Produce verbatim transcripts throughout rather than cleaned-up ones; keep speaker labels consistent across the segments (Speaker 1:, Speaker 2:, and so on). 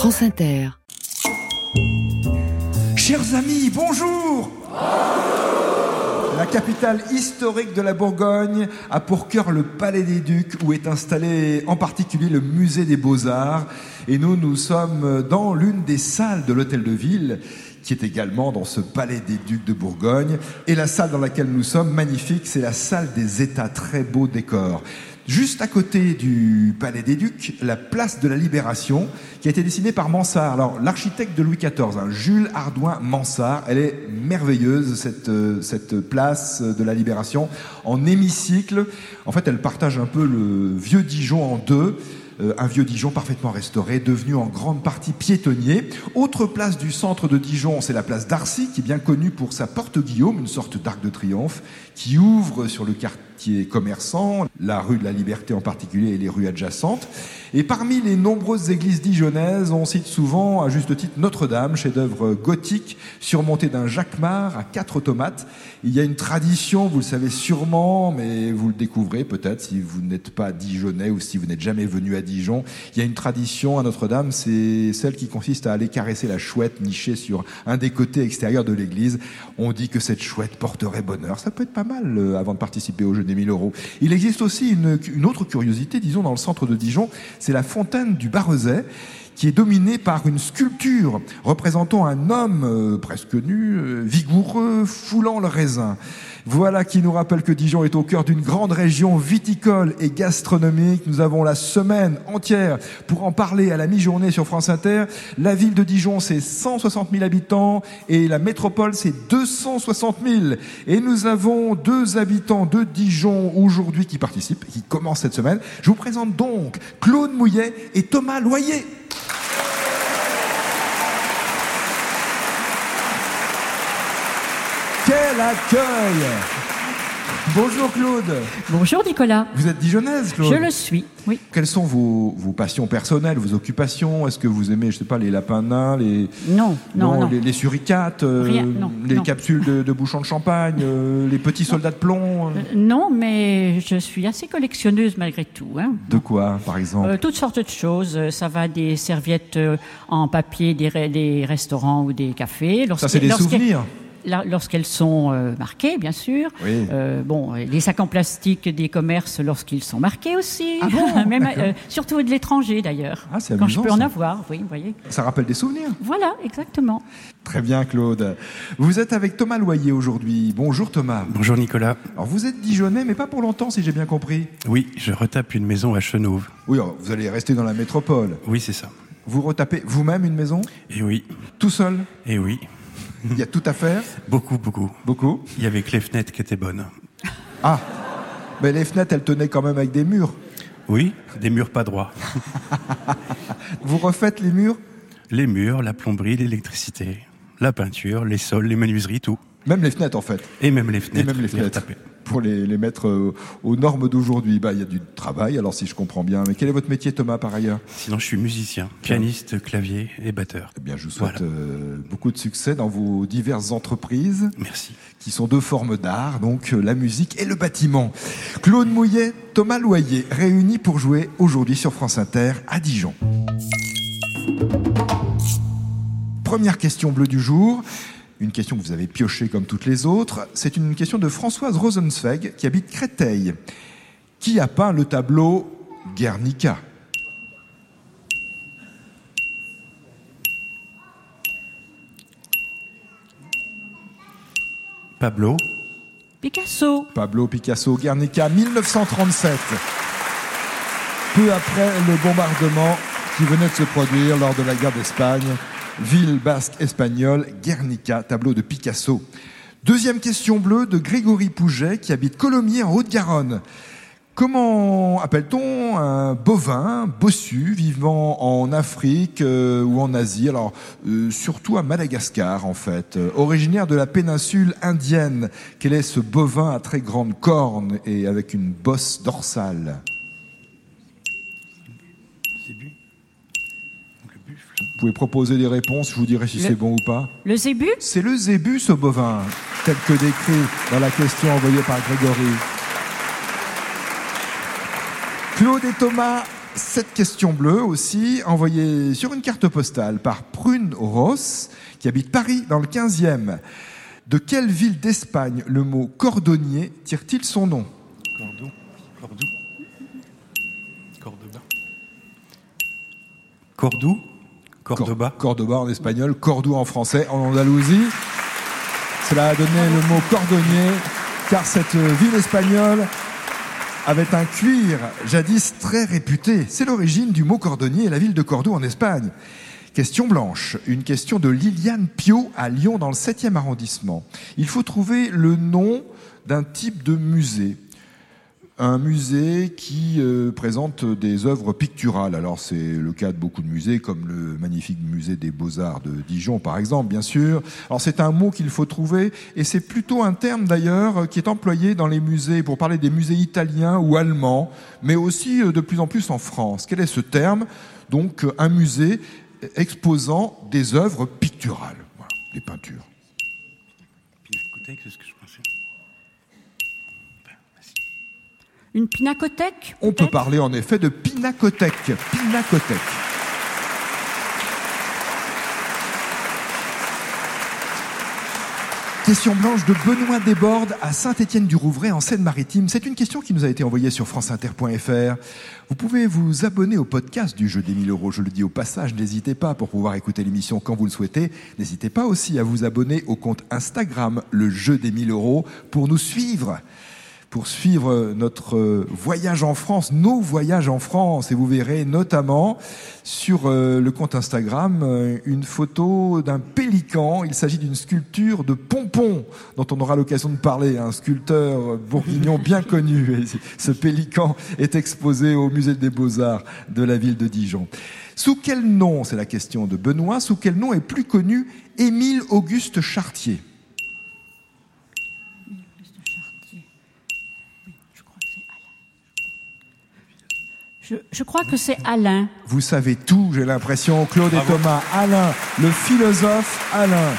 Speaker 1: France Inter.
Speaker 2: Chers amis, bonjour. La capitale historique de la Bourgogne a pour cœur le Palais des Ducs, où est installé en particulier le Musée des Beaux-Arts. Et nous, nous sommes dans l'une des salles de l'Hôtel de Ville, qui est également dans ce Palais des Ducs de Bourgogne. Et la salle dans laquelle nous sommes, magnifique, c'est la salle des États, très beau décor. Juste à côté du Palais des Ducs, la place de la Libération, qui a été dessinée par Mansart. Alors, l'architecte de Louis quatorze, hein, Jules Hardouin Mansart, elle est merveilleuse, cette, euh, cette place de la Libération, en hémicycle. En fait, elle partage un peu le vieux Dijon en deux. Euh, un vieux Dijon parfaitement restauré, devenu en grande partie piétonnier. Autre place du centre de Dijon, c'est la place d'Arcy, qui est bien connue pour sa porte Guillaume, une sorte d'arc de triomphe, qui ouvre sur le quartier commerçant, la rue de la Liberté en particulier et les rues adjacentes. Et parmi les nombreuses églises dijonnaises, on cite souvent, à juste titre, Notre-Dame, chef-d'œuvre gothique, surmonté d'un jacquemart à quatre automates. Il y a une tradition, vous le savez sûrement, mais vous le découvrez peut-être si vous n'êtes pas dijonnais ou si vous n'êtes jamais venu à Dijon. Il y a une tradition à Notre-Dame, c'est celle qui consiste à aller caresser la chouette nichée sur un des côtés extérieurs de l'église. On dit que cette chouette porterait bonheur. Ça peut être pas mal euh, avant de participer au jeu des mille euros. Il existe aussi une, une autre curiosité, disons, dans le centre de Dijon. C'est la fontaine du Barrezet, qui est dominée par une sculpture représentant un homme euh, presque nu, euh, vigoureux, foulant le raisin. Voilà qui nous rappelle que Dijon est au cœur d'une grande région viticole et gastronomique. Nous avons la semaine entière pour en parler à la mi-journée sur France Inter. La ville de Dijon, c'est cent soixante mille habitants et la métropole, c'est deux cent soixante mille. Et nous avons deux habitants de Dijon aujourd'hui qui participent, qui commencent cette semaine. Je vous présente donc Claude Mouillet et Thomas Loyer. Quel accueil! Bonjour Claude.
Speaker 3: Bonjour Nicolas.
Speaker 2: Vous êtes dijonnaise, Claude?
Speaker 3: Je le suis, oui.
Speaker 2: Quelles sont vos, vos passions personnelles, vos occupations? Est-ce que vous aimez, je sais pas, les lapins nains, les
Speaker 3: non, non, non, non.
Speaker 2: Les, les suricates, euh,
Speaker 3: Rien, non,
Speaker 2: les
Speaker 3: non.
Speaker 2: capsules de, de bouchons de champagne, euh, les petits soldats de plomb? euh...
Speaker 3: Euh, non, mais je suis assez collectionneuse malgré tout. Hein.
Speaker 2: De quoi, par exemple?
Speaker 3: euh, Toutes sortes de choses. Ça va des serviettes en papier des, re- des restaurants ou des cafés.
Speaker 2: Ça, c'est des souvenirs.
Speaker 3: Lorsqu'elles sont euh, marquées, bien sûr.
Speaker 2: Oui.
Speaker 3: Euh, bon, les sacs en plastique des commerces lorsqu'ils sont marqués aussi.
Speaker 2: Ah bon?
Speaker 3: Même, euh, surtout de l'étranger d'ailleurs.
Speaker 2: Ah, c'est
Speaker 3: Quand
Speaker 2: amusant,
Speaker 3: je peux en
Speaker 2: ça.
Speaker 3: avoir, oui, vous voyez.
Speaker 2: Ça rappelle des souvenirs.
Speaker 3: Voilà, exactement.
Speaker 2: Très bien, Claude. Vous êtes avec Thomas Loyer aujourd'hui. Bonjour Thomas.
Speaker 4: Bonjour Nicolas.
Speaker 2: Alors vous êtes dijonnais, mais pas pour longtemps, si j'ai bien compris.
Speaker 4: Oui, je retape une maison à Chenauve.
Speaker 2: Oui, alors, vous allez rester dans la métropole.
Speaker 4: Oui, c'est ça.
Speaker 2: Vous retapez vous-même une maison?
Speaker 4: Et oui,
Speaker 2: Tout seul?
Speaker 4: et oui.
Speaker 2: Il y a tout à faire?
Speaker 4: Beaucoup, beaucoup.
Speaker 2: Beaucoup?
Speaker 4: Il y avait que les fenêtres qui étaient bonnes.
Speaker 2: Ah, mais les fenêtres, elles tenaient quand même avec des murs.
Speaker 4: Oui, des murs pas droits.
Speaker 2: Vous refaites les murs?
Speaker 4: Les murs, la plomberie, l'électricité, la peinture, les sols, les menuiseries, tout.
Speaker 2: Même les fenêtres, en fait.
Speaker 4: Et même les fenêtres.
Speaker 2: Et même les fenêtres.
Speaker 4: retapées.
Speaker 2: Pour les, les mettre euh, aux normes d'aujourd'hui. Bah, il y a du travail, alors si je comprends bien. Mais quel est votre métier, Thomas, par ailleurs?
Speaker 4: Sinon, je suis musicien, pianiste, clavier et batteur.
Speaker 2: Eh bien, je vous souhaite
Speaker 4: Voilà.
Speaker 2: euh, beaucoup de succès dans vos diverses entreprises.
Speaker 4: Merci.
Speaker 2: Qui sont deux formes d'art, donc euh, la musique et le bâtiment. Claude Mouillet, Thomas Loyer, réunis pour jouer aujourd'hui sur France Inter à Dijon. Première question bleue du jour. Une question que vous avez piochée comme toutes les autres. C'est une question de Françoise Rosenzweig qui habite Créteil. Qui a peint le tableau Guernica?
Speaker 4: Pablo.
Speaker 3: Picasso.
Speaker 2: Pablo Picasso, Guernica, mille neuf cent trente-sept. Peu après le bombardement qui venait de se produire lors de la guerre d'Espagne, ville basque espagnole, Guernica, tableau de Picasso. Deuxième question bleue de Grégory Pouget qui habite Colomiers en Haute-Garonne. Comment appelle-t-on un bovin bossu vivant en Afrique euh, ou en Asie? Alors, euh, surtout à Madagascar, en fait. Euh, originaire de la péninsule indienne, quel est ce bovin à très grande corne et avec une bosse dorsale?
Speaker 4: Zébu. Donc le buffle.
Speaker 2: Vous pouvez proposer des réponses, je vous dirai si
Speaker 3: Le-
Speaker 2: c'est bon ou pas.
Speaker 3: Le zébu?
Speaker 2: C'est le zébu, ce bovin, tel que décrit dans la question envoyée par Grégory. Claude et Thomas, Cette question bleue aussi, envoyée sur une carte postale par Prune Ross, qui habite Paris dans le quinzième. De quelle ville d'Espagne le mot cordonnier tire-t-il son nom?
Speaker 4: Cordoue. Cordoue. Cordoba. Cordoue. Cordoba.
Speaker 2: Cor- Cordoba en espagnol, Cordoue en français, en Andalousie. Cela a donné le mot cordonnier, car cette ville espagnole avait un cuir jadis très réputé. C'est l'origine du mot cordonnier et la ville de Cordoue en Espagne. Question blanche, une question de Liliane Pio à Lyon dans le septième arrondissement. Il faut trouver le nom d'un type de musée. Un musée qui euh, présente des œuvres picturales. Alors c'est le cas de beaucoup de musées, comme le magnifique musée des Beaux-Arts de Dijon par exemple, bien sûr. Alors c'est un mot qu'il faut trouver, et c'est plutôt un terme d'ailleurs qui est employé dans les musées pour parler des musées italiens ou allemands, mais aussi euh, de plus en plus en France. Quel est ce terme? Donc un musée exposant des œuvres picturales, voilà, des peintures.
Speaker 4: Pinacothèque, c'est ce que je pensais.
Speaker 3: Une pinacothèque?
Speaker 2: On peut parler en effet de pinacothèque. Pinacothèque. Question blanche de Benoît Desbordes à Saint-Étienne-du-Rouvray en Seine-Maritime. C'est une question qui nous a été envoyée sur franceinter point f r. Vous pouvez vous abonner au podcast du jeu des mille euros. Je le dis au passage, n'hésitez pas pour pouvoir écouter l'émission quand vous le souhaitez. N'hésitez pas aussi à vous abonner au compte Instagram, le jeu des mille euros, pour nous suivre. Pour suivre notre voyage en France, nos voyages en France. Et vous verrez notamment sur le compte Instagram une photo d'un pélican. Il s'agit d'une sculpture de Pompon, dont on aura l'occasion de parler, un sculpteur bourguignon bien connu. Et ce pélican est exposé au musée des Beaux-Arts de la ville de Dijon. Sous quel nom, c'est la question de Benoît, sous quel nom est plus connu Émile Auguste Chartier?
Speaker 3: Je, je crois que c'est Alain.
Speaker 2: Vous savez tout, j'ai l'impression, Claude Bravo. Et Thomas. Alain, le philosophe Alain.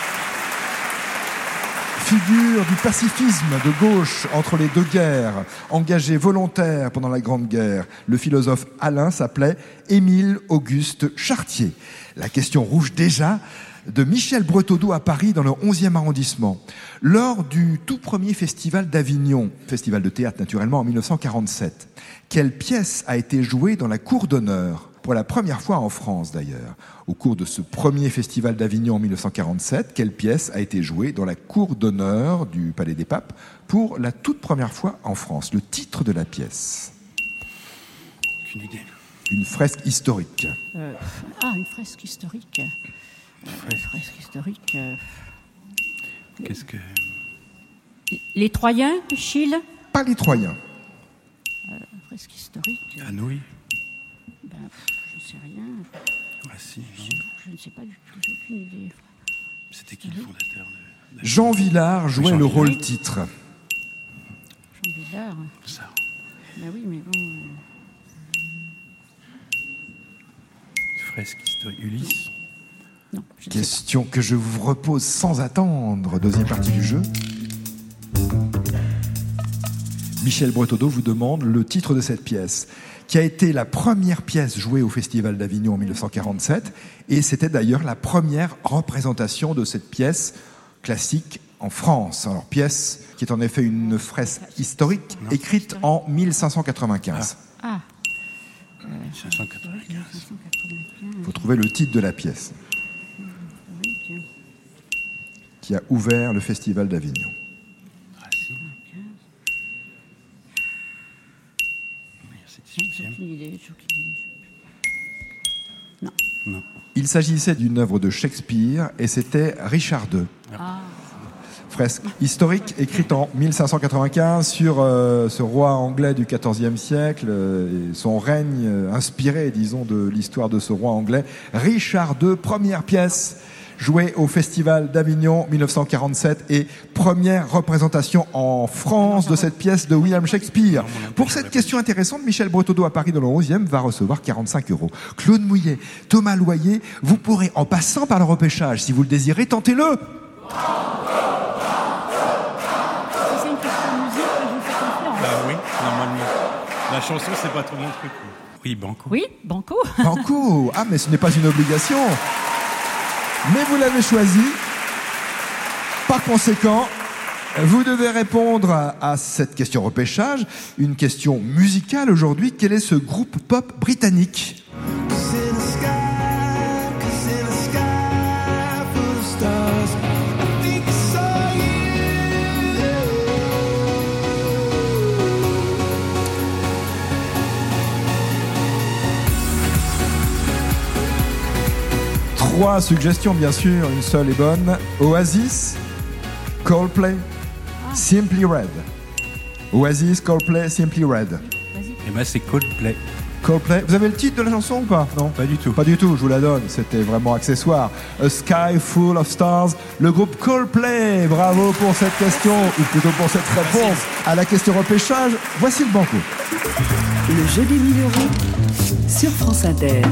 Speaker 2: Figure du pacifisme de gauche entre les deux guerres, engagé volontaire pendant la Grande Guerre. Le philosophe Alain s'appelait Émile Auguste Chartier. La question rouge déjà de Michel Breteaudeau à Paris dans le onzième arrondissement. Lors du tout premier festival d'Avignon, festival de théâtre naturellement en mille neuf cent quarante-sept, quelle pièce a été jouée dans la cour d'honneur, pour la première fois en France d'ailleurs? Au cours de ce premier festival d'Avignon en mille neuf cent quarante-sept, quelle pièce a été jouée dans la cour d'honneur du Palais des Papes pour la toute première fois en France? Le titre de la pièce?
Speaker 4: Aucune idée.
Speaker 2: Une fresque historique.
Speaker 3: Euh, ah, une fresque historique. Une fresque historique. Euh...
Speaker 4: Qu'est-ce que...
Speaker 3: Les Troyens, Chille?
Speaker 2: Pas les Troyens.
Speaker 3: Euh, fresque historique.
Speaker 4: Euh... Anouilh.
Speaker 3: Ben, je ne sais rien.
Speaker 4: Ah si, non.
Speaker 3: Je, je ne sais pas du tout, j'ai aucune idée.
Speaker 4: C'était qui le fondateur de...
Speaker 2: Jean Villard jouait Jean le Villard. Rôle titre.
Speaker 3: Jean Villard.
Speaker 4: Ça.
Speaker 3: Ben oui, mais bon... Euh...
Speaker 4: Fresque historique. Ulysse.
Speaker 3: Non,
Speaker 2: question que je vous repose sans attendre. Deuxième partie du jeu. Michel Breteaudeau vous demande le titre de cette pièce, qui a été la première pièce jouée au Festival d'Avignon en mille neuf cent quarante-sept, et c'était d'ailleurs la première représentation de cette pièce classique en France. Alors, pièce qui est en effet une fresque historique non. écrite en mille cinq cent quatre-vingt-quinze.
Speaker 3: Ah.
Speaker 4: Euh, mille cinq cent quatre-vingt-quinze.
Speaker 2: Il faut trouver le titre de la pièce qui a ouvert le Festival d'Avignon.
Speaker 4: Ah, si.
Speaker 3: Non.
Speaker 4: Non.
Speaker 2: Il s'agissait d'une œuvre de Shakespeare et c'était Richard deux.
Speaker 3: Ah.
Speaker 2: Fresque historique écrite en mille cinq cent quatre-vingt-quinze sur euh, ce roi anglais du quatorzième siècle euh, et son règne euh, inspiré, disons, de l'histoire de ce roi anglais. Richard deux, première pièce jouée au Festival d'Avignon mille neuf cent quarante-sept et première représentation en France de cette pièce de William Shakespeare. Pour cette question intéressante, Michel Breteaudeau à Paris dans le onzième va recevoir quarante-cinq euros. Claude Mouillet, Thomas Loyer, vous pourrez, en passant par le repêchage, si vous le désirez, tentez-le.
Speaker 3: C'est une question de musique que je vous fais confiance.
Speaker 4: Bah oui, normalement. La chanson, c'est pas trop mon truc. Oui, banco.
Speaker 3: Oui, banco.
Speaker 2: Banco. Ah, mais ce n'est pas une obligation. Mais vous l'avez choisi. Par conséquent, vous devez répondre à, à cette question repêchage. Une question musicale aujourd'hui. Quel est ce groupe pop britannique ? Trois suggestions, bien sûr, une seule est bonne. Oasis, Coldplay, Simply Red. Oasis, Coldplay, Simply Red.
Speaker 4: Et ben c'est Coldplay.
Speaker 2: Coldplay. Vous avez le titre de la chanson ou pas ? Non,
Speaker 4: Pas du tout.
Speaker 2: Pas du tout, je vous la donne, c'était vraiment accessoire. A Sky Full of Stars, le groupe Coldplay. Bravo pour cette question, ou plutôt pour cette réponse à la question repêchage. Voici le banco.
Speaker 1: Le jeu des mille euros sur France Inter.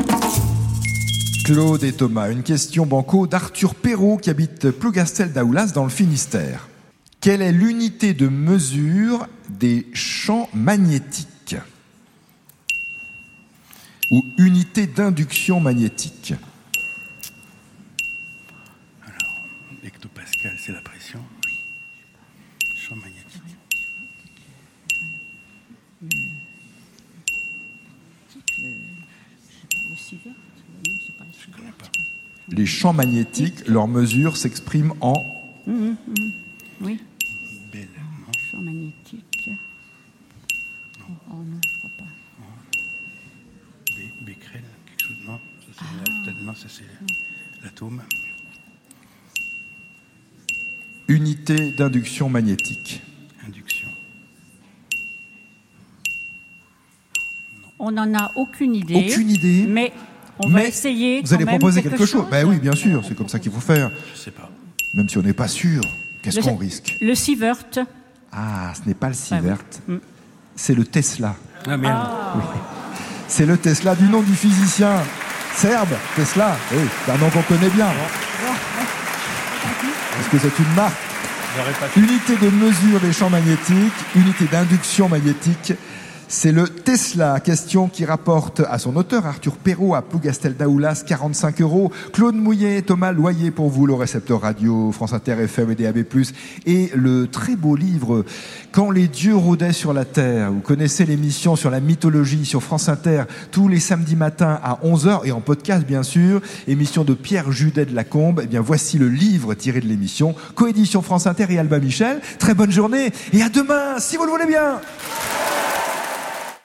Speaker 2: Claude et Thomas, une question banco d'Arthur Perrault qui habite Plougastel-Daoulas dans le Finistère. Quelle est l'unité de mesure des champs magnétiques ? Ou unité d'induction magnétique ?
Speaker 4: Alors, hectopascal, c'est la pression. Champ magnétique. Je connais pas.
Speaker 2: Les champs magnétiques, leur mesure s'exprime en...
Speaker 3: Mmh, mmh, oui.
Speaker 4: Belle, non ?
Speaker 3: Champ magnétique. Oh, oh non, je crois pas.
Speaker 4: Bé- Becquerel, quelque chose, non ça, c'est
Speaker 3: Ah.
Speaker 4: la- non, ça c'est l'atome.
Speaker 2: Unité d'induction magnétique.
Speaker 4: Induction.
Speaker 3: On n'en a aucune idée.
Speaker 2: Aucune idée.
Speaker 3: Mais on
Speaker 2: Mais
Speaker 3: va essayer.
Speaker 2: Vous
Speaker 3: quand
Speaker 2: allez
Speaker 3: même
Speaker 2: proposer
Speaker 3: quelque
Speaker 2: quelque chose.
Speaker 3: chose.
Speaker 2: Ben oui, bien sûr, c'est comme ça qu'il faut faire.
Speaker 4: Je sais pas.
Speaker 2: Même si on n'est pas sûr, qu'est-ce
Speaker 3: Le-
Speaker 2: qu'on risque ?
Speaker 3: Le sievert.
Speaker 2: Ah, ce n'est pas le
Speaker 3: Ah
Speaker 2: sievert,
Speaker 3: oui. Mm.
Speaker 2: c'est le Tesla.
Speaker 4: Ah merde.
Speaker 2: C'est le Tesla du nom du physicien serbe, Tesla. Oui, c'est un nom qu'on connaît bien. Parce que c'est une marque.
Speaker 4: J'aurais pas fait.
Speaker 2: Unité de mesure des champs magnétiques, unité d'induction magnétique, c'est le Tesla. Question qui rapporte à son auteur, Arthur Perrault, à Plougastel-Daoulas, quarante-cinq euros. Claude Mouillet, Thomas Loyer pour vous, le récepteur radio, France Inter F M et D A B plus. Et le très beau livre, Quand les dieux rôdaient sur la terre. Vous connaissez l'émission sur la mythologie sur France Inter, tous les samedis matins à onze heures, et en podcast bien sûr. Émission de Pierre Judet de Lacombe. Eh bien, voici le livre tiré de l'émission. Coédition France Inter et Albin Michel. Très bonne journée et à demain, si vous le voulez bien.